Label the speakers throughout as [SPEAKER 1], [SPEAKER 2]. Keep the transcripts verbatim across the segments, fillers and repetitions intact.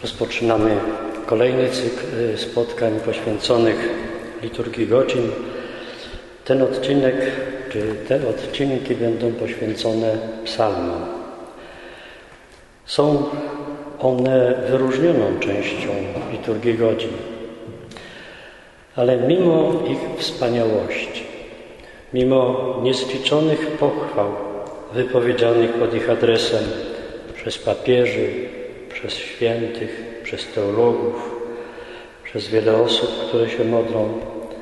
[SPEAKER 1] Rozpoczynamy kolejny cykl spotkań poświęconych liturgii godzin. Ten odcinek, czy te odcinki będą poświęcone psalmom. Są one wyróżnioną częścią liturgii godzin, ale mimo ich wspaniałości, mimo niezliczonych pochwał wypowiedzianych pod ich adresem przez papieży, przez świętych, przez teologów, przez wiele osób, które się modlą,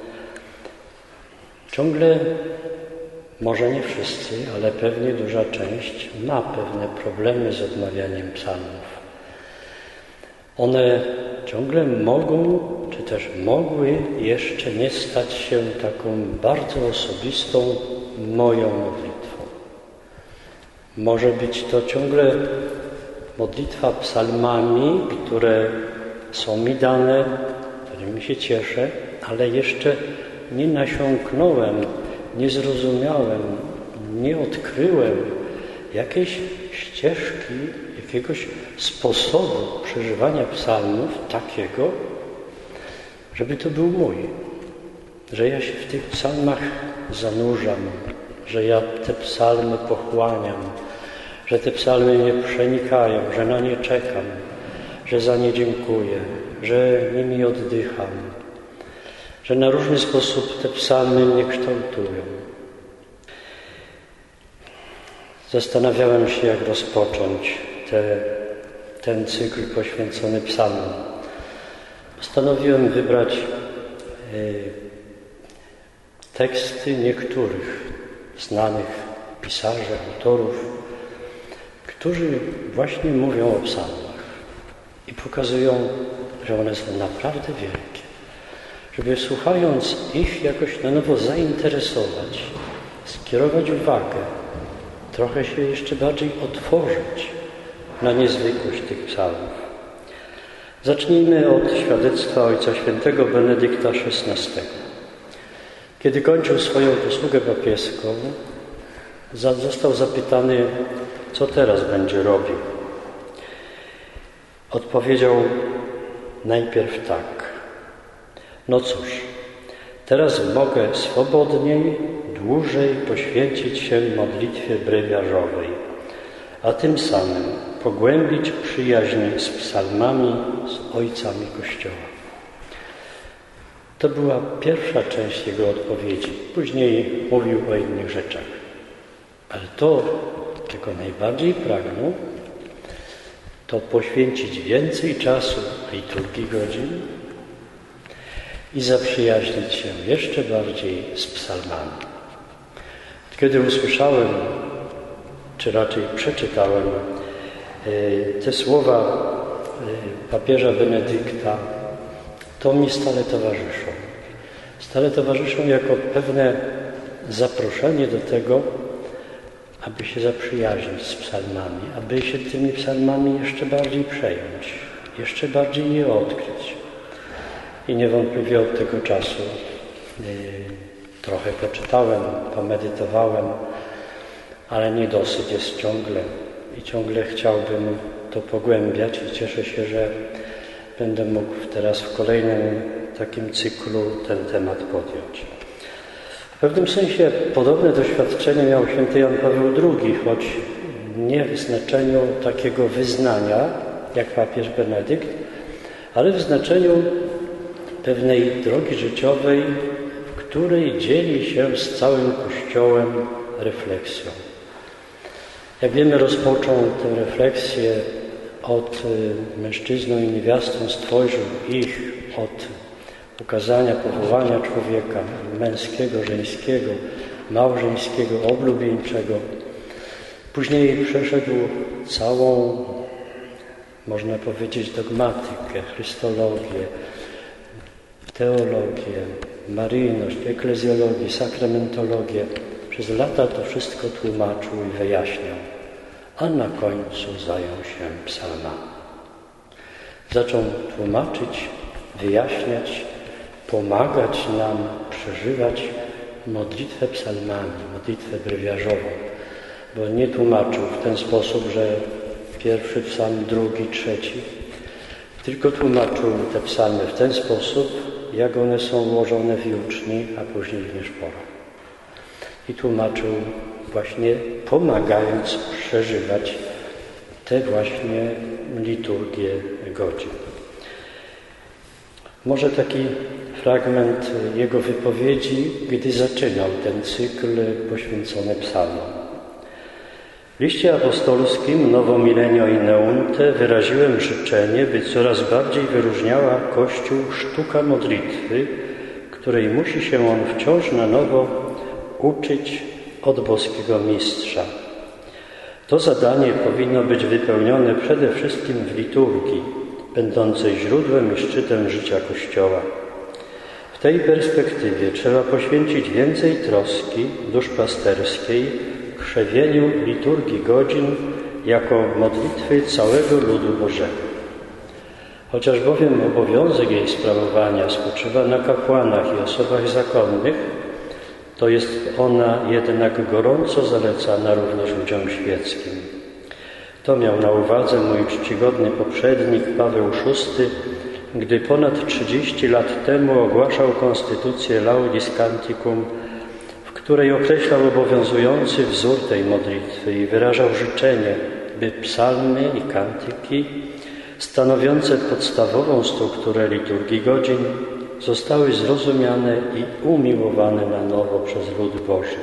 [SPEAKER 1] ciągle, może nie wszyscy, ale pewnie duża część ma pewne problemy z odmawianiem psalmów. One ciągle mogą, czy też mogły jeszcze nie stać się taką bardzo osobistą moją modlitwą. Może być to ciągle modlitwa psalmami, które są mi dane, którymi się cieszę, ale jeszcze nie nasiąknąłem, nie zrozumiałem, nie odkryłem jakiejś ścieżki, jakiegoś sposobu przeżywania psalmów takiego, żeby to był mój, że ja się w tych psalmach zanurzam, że ja te psalmy pochłaniam, że te psalmy mnie przenikają, że na nie czekam, że za nie dziękuję, że nimi oddycham, że na różny sposób te psalmy mnie kształtują. Zastanawiałem się, jak rozpocząć te, ten cykl poświęcony psalmom. Postanowiłem wybrać y, teksty niektórych znanych pisarzy, autorów, którzy właśnie mówią o psalmach i pokazują, że one są naprawdę wielkie. Żeby słuchając ich jakoś na nowo zainteresować, skierować uwagę, trochę się jeszcze bardziej otworzyć na niezwykłość tych psalmów. Zacznijmy od świadectwa Ojca Świętego Benedykta szesnastego. Kiedy kończył swoją posługę papieską, został zapytany, co teraz będzie robił. Odpowiedział najpierw tak. No cóż, teraz mogę swobodniej, dłużej poświęcić się modlitwie brewiarzowej, a tym samym pogłębić przyjaźń z psalmami, z ojcami Kościoła. To była pierwsza część jego odpowiedzi. Później mówił o innych rzeczach. Ale to, czego najbardziej pragnął, to poświęcić więcej czasu liturgii godzin i zaprzyjaźnić się jeszcze bardziej z psalmami. Kiedy usłyszałem, czy raczej przeczytałem te słowa papieża Benedykta, to mi stale towarzyszą. Stale towarzyszą jako pewne zaproszenie do tego, aby się zaprzyjaźnić z psalmami, aby się tymi psalmami jeszcze bardziej przejąć, jeszcze bardziej je odkryć. I niewątpliwie od tego czasu yy, trochę poczytałem, pomedytowałem, ale niedosyt jest ciągle i ciągle chciałbym to pogłębiać i cieszę się, że będę mógł teraz w kolejnym takim cyklu ten temat podjąć. W pewnym sensie podobne doświadczenie miał święty Jan Paweł drugi, choć nie w znaczeniu takiego wyznania, jak papież Benedykt, ale w znaczeniu pewnej drogi życiowej, w której dzieli się z całym Kościołem refleksją. Jak wiemy, rozpoczął tę refleksję od mężczyzną i niewiastą stworzył ich, od ukazania powołania człowieka męskiego, żeńskiego, małżeńskiego, oblubieńczego. Później przeszedł całą, można powiedzieć, dogmatykę, chrystologię, teologię, maryjność, eklezjologię, sakramentologię. Przez lata to wszystko tłumaczył i wyjaśniał, a na końcu zajął się psalmami. Zaczął tłumaczyć, wyjaśniać, pomagać nam przeżywać modlitwę psalmami, modlitwę brewiarzową, bo nie tłumaczył w ten sposób, że pierwszy psalm, drugi, trzeci, tylko tłumaczył te psalmy w ten sposób, jak one są ułożone w juczni, a później w nieszporach. I tłumaczył właśnie pomagając przeżywać te właśnie liturgię godzin. Może taki fragment jego wypowiedzi, gdy zaczynał ten cykl poświęcony psalmom. W liście apostolskim Novo Milenio Ineunte wyraziłem życzenie, by coraz bardziej wyróżniała Kościół sztuka modlitwy, której musi się on wciąż na nowo uczyć od boskiego mistrza. To zadanie powinno być wypełnione przede wszystkim w liturgii, będącej źródłem i szczytem życia Kościoła. W tej perspektywie trzeba poświęcić więcej troski duszpasterskiej krzewieniu liturgii godzin jako modlitwy całego ludu Bożego. Chociaż bowiem obowiązek jej sprawowania spoczywa na kapłanach i osobach zakonnych, to jest ona jednak gorąco zalecana również ludziom świeckim. To miał na uwadze mój czcigodny poprzednik Paweł szósty, gdy ponad trzydzieści lat temu ogłaszał konstytucję Laudis Canticum, w której określał obowiązujący wzór tej modlitwy i wyrażał życzenie, by psalmy i kantyki stanowiące podstawową strukturę liturgii godzin zostały zrozumiane i umiłowane na nowo przez lud Boży.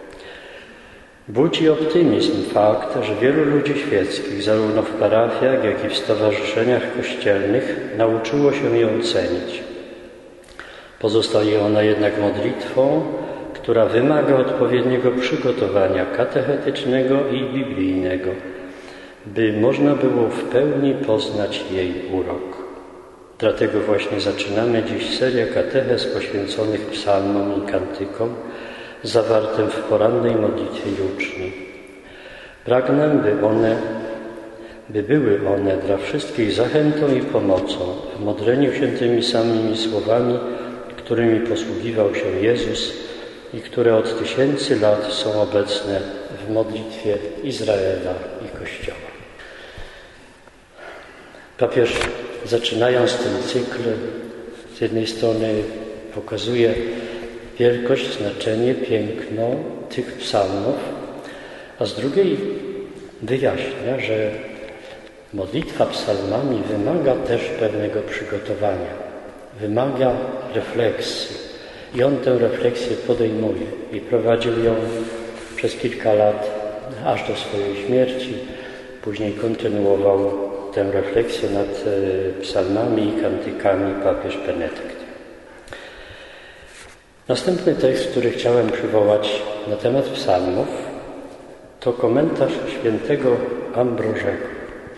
[SPEAKER 1] Budzi optymizm fakt, że wielu ludzi świeckich, zarówno w parafiach, jak i w stowarzyszeniach kościelnych, nauczyło się ją cenić. Pozostaje ona jednak modlitwą, która wymaga odpowiedniego przygotowania katechetycznego i biblijnego, by można było w pełni poznać jej urok. Dlatego właśnie zaczynamy dziś serię katechez poświęconych psalmom i kantykom, zawartym w porannej modlitwie juczni. Pragnę, by one, by były one dla wszystkich zachętą i pomocą w modleniu się tymi samymi słowami, którymi posługiwał się Jezus i które od tysięcy lat są obecne w modlitwie Izraela i Kościoła. Papież, zaczynając ten cykl, z jednej strony pokazuje wielkość, znaczenie, piękno tych psalmów, a z drugiej wyjaśnia, że modlitwa psalmami wymaga też pewnego przygotowania, wymaga refleksji. I on tę refleksję podejmuje i prowadził ją przez kilka lat, aż do swojej śmierci. Później kontynuował tę refleksję nad psalmami i kantykami papież Benedykt. Następny tekst, który chciałem przywołać na temat psalmów, to komentarz świętego Ambrożego.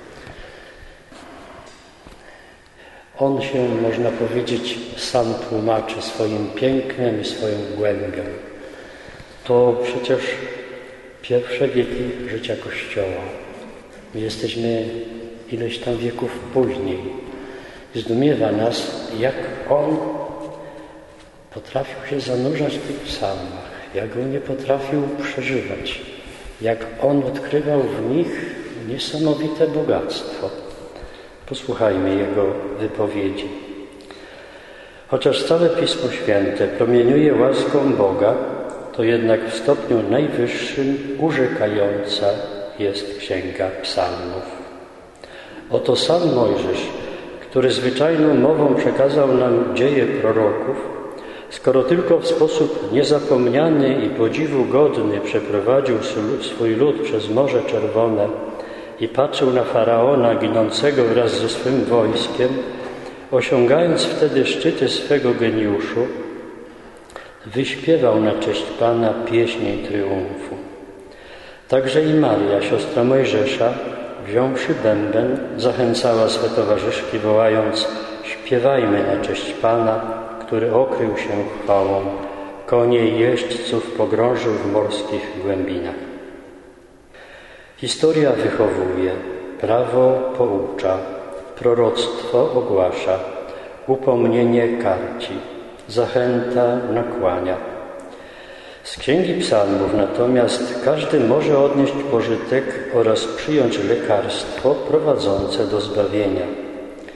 [SPEAKER 1] On się, można powiedzieć, sam tłumaczy swoim pięknem i swoją głębią. To przecież pierwsze wieki życia Kościoła. My jesteśmy ileś tam wieków później. Zdumiewa nas, jak on potrafił się zanurzać w tych psalmach, jak on nie potrafił przeżywać, jak on odkrywał w nich niesamowite bogactwo. Posłuchajmy jego wypowiedzi. Chociaż całe Pismo Święte promieniuje łaską Boga, to jednak w stopniu najwyższym urzekająca jest Księga Psalmów. Oto sam Mojżesz, który zwyczajną mową przekazał nam dzieje proroków, skoro tylko w sposób niezapomniany i podziwu godny przeprowadził swój lud przez Morze Czerwone i patrzył na Faraona ginącego wraz ze swym wojskiem, osiągając wtedy szczyty swego geniuszu, wyśpiewał na cześć Pana pieśń triumfu. Także i Maria, siostra Mojżesza, wziąwszy bęben, zachęcała swe towarzyszki, wołając: śpiewajmy na cześć Pana, który okrył się chwałą, konie i jeźdźców pogrążył w morskich głębinach. Historia wychowuje, prawo poucza, proroctwo ogłasza, upomnienie karci, zachęta nakłania. Z Księgi Psalmów natomiast każdy może odnieść pożytek oraz przyjąć lekarstwo prowadzące do zbawienia.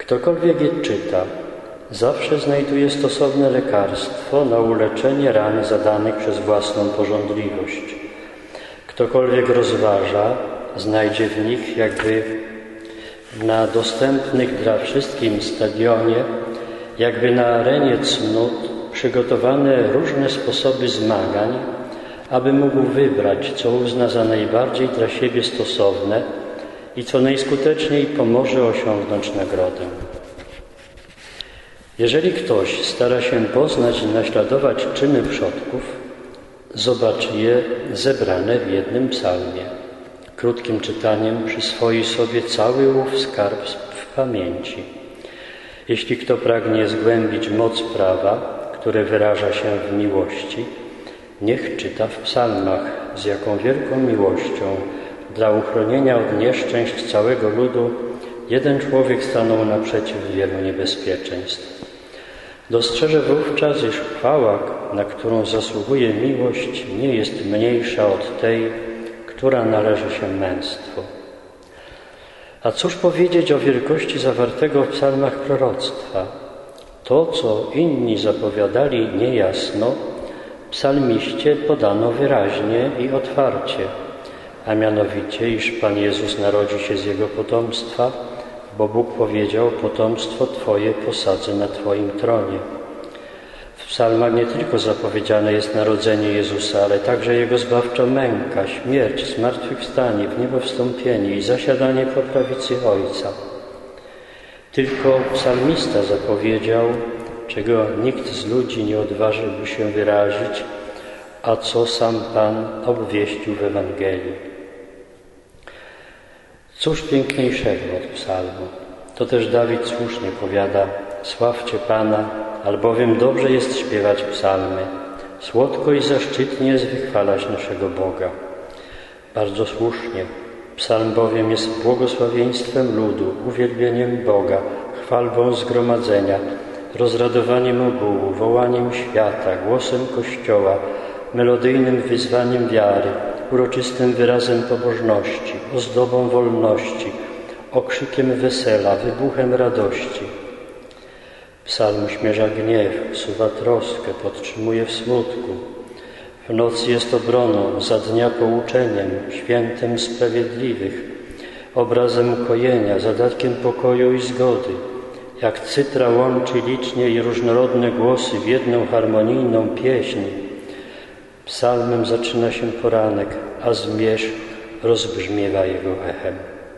[SPEAKER 1] Ktokolwiek je czyta, zawsze znajduje stosowne lekarstwo na uleczenie ran zadanych przez własną pożądliwość. Ktokolwiek rozważa, znajdzie w nich jakby na dostępnych dla wszystkim stadionie, jakby na arenie cnót przygotowane różne sposoby zmagań, aby mógł wybrać, co uzna za najbardziej dla siebie stosowne i co najskuteczniej pomoże osiągnąć nagrodę. Jeżeli ktoś stara się poznać i naśladować czyny przodków, zobaczy je zebrane w jednym psalmie. Krótkim czytaniem przyswoi sobie cały ów skarb w pamięci. Jeśli kto pragnie zgłębić moc prawa, które wyraża się w miłości, niech czyta w psalmach, z jaką wielką miłością dla uchronienia od nieszczęść całego ludu jeden człowiek stanął naprzeciw wielu niebezpieczeństw. Dostrzeże wówczas, iż chwała, na którą zasługuje miłość, nie jest mniejsza od tej, która należy się męstwu. A cóż powiedzieć o wielkości zawartego w psalmach proroctwa? To, co inni zapowiadali niejasno, psalmiście podano wyraźnie i otwarcie, a mianowicie, iż Pan Jezus narodzi się z Jego potomstwa, bo Bóg powiedział: potomstwo Twoje posadzę na Twoim tronie. W psalmach nie tylko zapowiedziane jest narodzenie Jezusa, ale także Jego zbawcza męka, śmierć, zmartwychwstanie, w niebo wstąpienie i zasiadanie po prawicy Ojca. Tylko psalmista zapowiedział, czego nikt z ludzi nie odważyłby się wyrazić, a co sam Pan obwieścił w Ewangelii. Cóż piękniejszego od psalmu? To też Dawid słusznie powiada: sławcie Pana, albowiem dobrze jest śpiewać psalmy, słodko i zaszczytnie jest wychwalać naszego Boga. Bardzo słusznie. Psalm bowiem jest błogosławieństwem ludu, uwielbieniem Boga, chwalbą zgromadzenia, rozradowaniem ogółu, wołaniem świata, głosem Kościoła, melodyjnym wyzwaniem wiary, uroczystym wyrazem pobożności, ozdobą wolności, okrzykiem wesela, wybuchem radości. Psalm śmierza gniew, usuwa troskę, podtrzymuje w smutku. W nocy jest obroną, za dnia pouczeniem, świętem sprawiedliwych, obrazem ukojenia, zadatkiem pokoju i zgody. Jak cytra łączy licznie i różnorodne głosy w jedną harmonijną pieśń, psalmem zaczyna się poranek, a zmierzch rozbrzmiewa jego echem.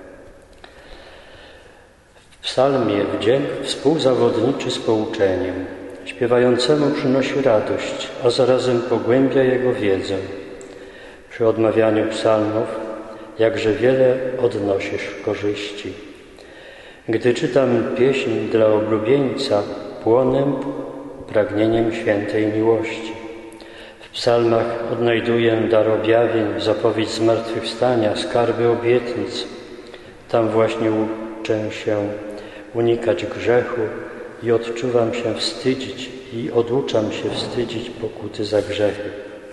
[SPEAKER 1] W psalmie wdzięk współzawodniczy z pouczeniem, śpiewającemu przynosi radość, a zarazem pogłębia jego wiedzę. Przy odmawianiu psalmów jakże wiele odnosisz korzyści. Gdy czytam pieśń dla oblubieńca, płonę pragnieniem świętej miłości. W psalmach odnajduję dar objawień, zapowiedź zmartwychwstania, skarby obietnic. Tam właśnie uczę się unikać grzechu i odczuwam się wstydzić i oduczam się wstydzić pokuty za grzechy.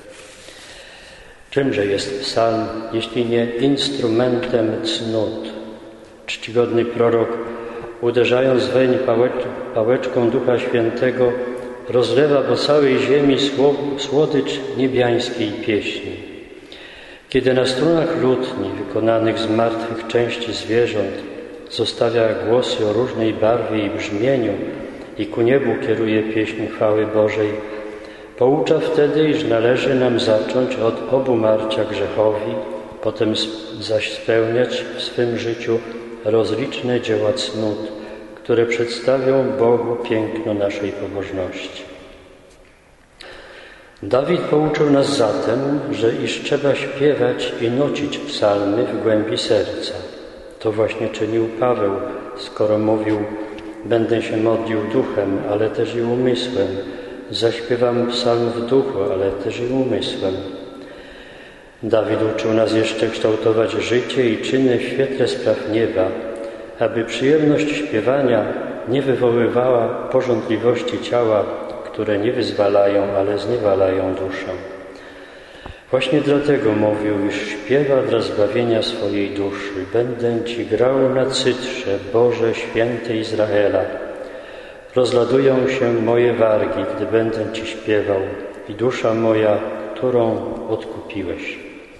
[SPEAKER 1] Czymże jest psalm, jeśli nie instrumentem cnót? Czcigodny prorok, uderzając weń pałeczką Ducha Świętego, rozlewa po całej ziemi słodycz niebiańskiej pieśni. Kiedy na strunach lutni wykonanych z martwych części zwierząt zostawia głosy o różnej barwie i brzmieniu i ku niebu kieruje pieśń chwały Bożej, poucza wtedy, iż należy nam zacząć od obumarcia grzechowi, potem zaś spełniać w swym życiu rozliczne dzieła cnót, które przedstawią Bogu piękno naszej pobożności. Dawid pouczył nas zatem, że iż trzeba śpiewać i nucić psalmy w głębi serca. To właśnie czynił Paweł, skoro mówił: będę się modlił duchem, ale też i umysłem. Zaśpiewam psalm w duchu, ale też i umysłem. Dawid uczył nas jeszcze kształtować życie i czyny w świetle spraw nieba, aby przyjemność śpiewania nie wywoływała pożądliwości ciała, które nie wyzwalają, ale zniewalają duszę. Właśnie dlatego mówił, iż śpiewa dla zbawienia swojej duszy. Będę Ci grał na cytrze, Boże Święty Izraela. Rozladują się moje wargi, gdy będę Ci śpiewał i dusza moja, którą odkupiłeś.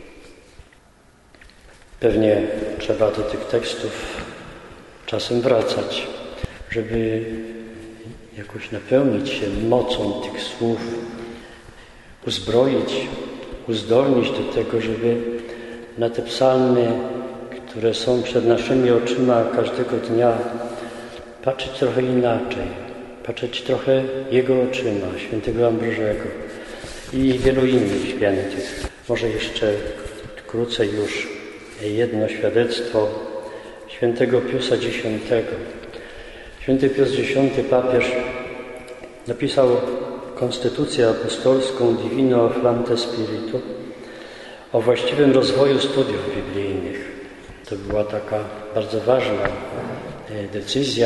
[SPEAKER 1] Pewnie trzeba do tych tekstów czasem wracać, żeby jakoś napełnić się mocą tych słów, uzbroić, uzdolnić do tego, żeby na te psalmy, które są przed naszymi oczyma każdego dnia, patrzeć trochę inaczej, patrzeć trochę Jego oczyma, świętego Ambrożego i wielu innych świętych. Może jeszcze krócej już jedno świadectwo świętego Piusa Dziesiątego. Święty Pius Dziesiąty, papież, napisał konstytucję apostolską Divino Flamte Spiritu o właściwym rozwoju studiów biblijnych. To była taka bardzo ważna decyzja,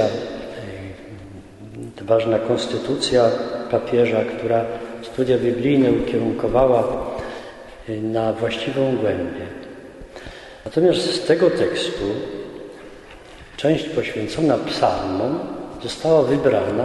[SPEAKER 1] ważna konstytucja papieża, która studia biblijne ukierunkowała na właściwą głębię. Natomiast z tego tekstu część poświęcona psalmom została wybrana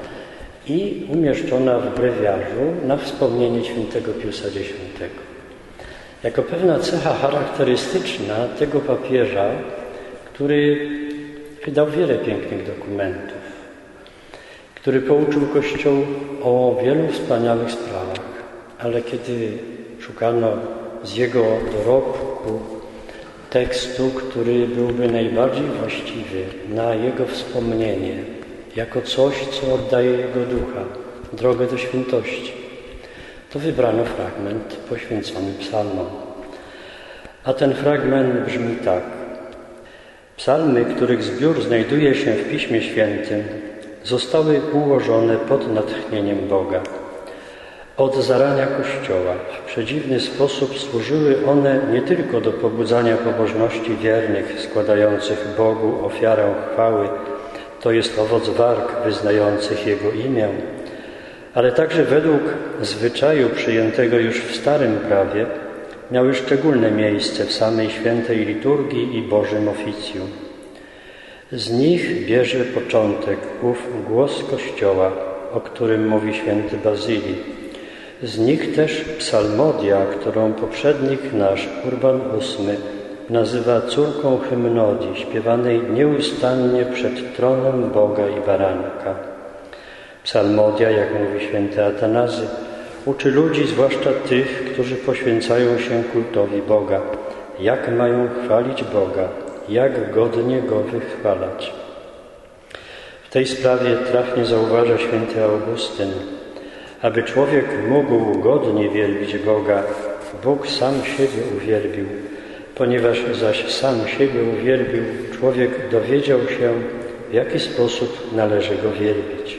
[SPEAKER 1] i umieszczona w brewiarzu na wspomnienie świętego Piusa Dziesiątego. Jako pewna cecha charakterystyczna tego papieża, który wydał wiele pięknych dokumentów, który pouczył Kościół o wielu wspaniałych sprawach, ale kiedy szukano z jego dorobku tekstu, który byłby najbardziej właściwy na jego wspomnienie, jako coś, co oddaje jego ducha, drogę do świętości, to wybrano fragment poświęcony psalmom. A ten fragment brzmi tak. Psalmy, których zbiór znajduje się w Piśmie Świętym, zostały ułożone pod natchnieniem Boga. Od zarania Kościoła w przedziwny sposób służyły one nie tylko do pobudzania pobożności wiernych składających Bogu ofiarę chwały, to jest owoc warg wyznających Jego imię, ale także według zwyczaju przyjętego już w Starym Prawie miały szczególne miejsce w samej świętej liturgii i Bożym oficjum. Z nich bierze początek ów głos Kościoła, o którym mówi święty Bazylii. Z nich też psalmodia, którą poprzednik nasz, Urban ósmy, nazywa córką hymnodii, śpiewanej nieustannie przed tronem Boga i Baranka. Psalmodia, jak mówi święty Atanazy, uczy ludzi, zwłaszcza tych, którzy poświęcają się kultowi Boga, jak mają chwalić Boga, jak godnie Go wychwalać. W tej sprawie trafnie zauważa święty Augustyn, aby człowiek mógł godnie wielbić Boga, Bóg sam siebie uwielbił. Ponieważ zaś sam siebie uwielbił, człowiek dowiedział się, w jaki sposób należy Go wielbić.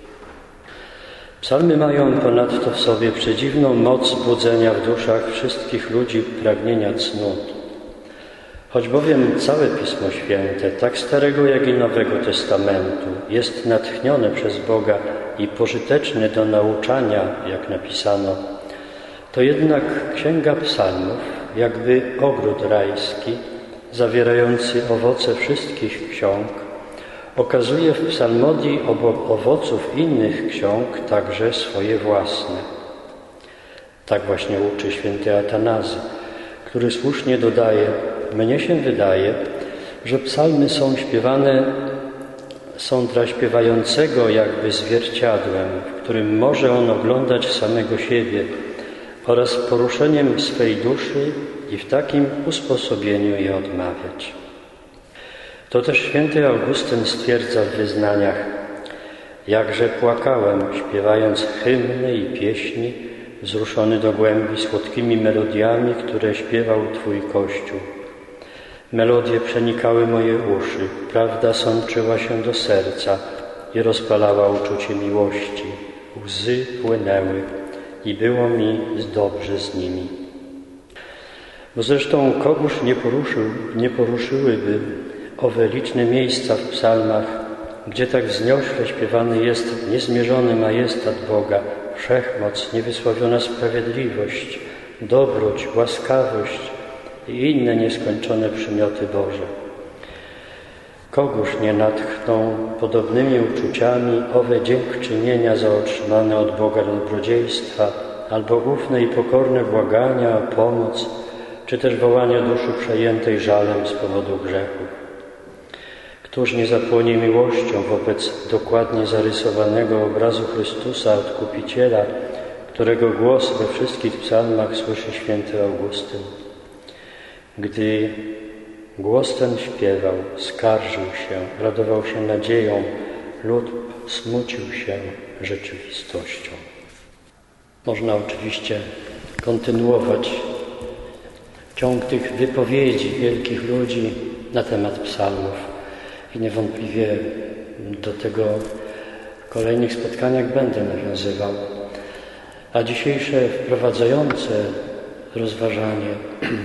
[SPEAKER 1] Psalmy mają ponadto w sobie przedziwną moc budzenia w duszach wszystkich ludzi pragnienia cnót. Choć bowiem całe Pismo Święte, tak Starego jak i Nowego Testamentu, jest natchnione przez Boga i pożyteczne do nauczania, jak napisano, to jednak Księga Psalmów, jakby ogród rajski, zawierający owoce wszystkich ksiąg, okazuje w psalmodii obok owoców innych ksiąg także swoje własne. Tak właśnie uczy święty Atanazy, który słusznie dodaje: mnie się wydaje, że psalmy są śpiewane, są dla śpiewającego jakby zwierciadłem, w którym może on oglądać samego siebie oraz poruszeniem swej duszy i w takim usposobieniu je odmawiać. To też święty Augustyn stwierdza w wyznaniach: jakże płakałem, śpiewając hymny i pieśni, wzruszony do głębi słodkimi melodiami, które śpiewał Twój Kościół. Melodie przenikały moje uszy, prawda sączyła się do serca i rozpalała uczucie miłości. Łzy płynęły i było mi dobrze z nimi. Bo zresztą kogóż nie, poruszył, nie poruszyłyby owe liczne miejsca w psalmach, gdzie tak wzniośle śpiewany jest niezmierzony majestat Boga, wszechmoc, niewysławiona sprawiedliwość, dobroć, łaskawość i inne nieskończone przymioty Boże. Kogoż nie natchną podobnymi uczuciami owe dziękczynienia za otrzymane od Boga dobrodziejstwa, albo ufne i pokorne błagania o pomoc, czy też wołania duszy przejętej żalem z powodu grzechów. Któż nie zapłonie miłością wobec dokładnie zarysowanego obrazu Chrystusa, Odkupiciela, którego głos we wszystkich psalmach słyszy święty Augustyn. Gdy głos ten śpiewał, skarżył się, radował się nadzieją lub smucił się rzeczywistością. Można oczywiście kontynuować ciąg tych wypowiedzi wielkich ludzi na temat psalmów i niewątpliwie do tego w kolejnych spotkaniach będę nawiązywał. A dzisiejsze wprowadzające rozważanie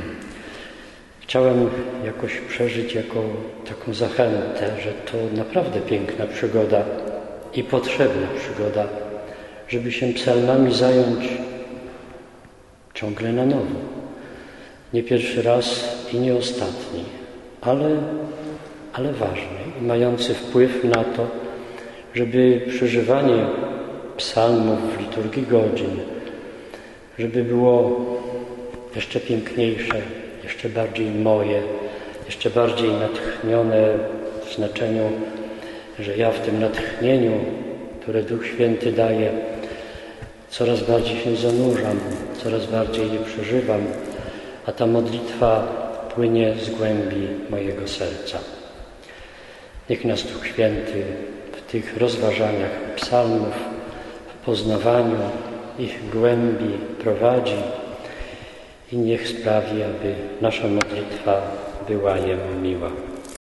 [SPEAKER 1] chciałem jakoś przeżyć jako taką zachętę, że to naprawdę piękna przygoda i potrzebna przygoda, żeby się psalmami zająć ciągle na nowo. Nie pierwszy raz i nie ostatni, ale, ale ważny i mający wpływ na to, żeby przeżywanie psalmów w liturgii godzin, żeby było jeszcze piękniejsze, jeszcze bardziej moje, jeszcze bardziej natchnione w znaczeniu, że ja w tym natchnieniu, które Duch Święty daje, coraz bardziej się zanurzam, coraz bardziej je przeżywam, a ta modlitwa płynie z głębi mojego serca. Niech nas Duch Święty w tych rozważaniach psalmów, w poznawaniu ich głębi prowadzi i niech sprawi, aby nasza modlitwa była Jemu miła.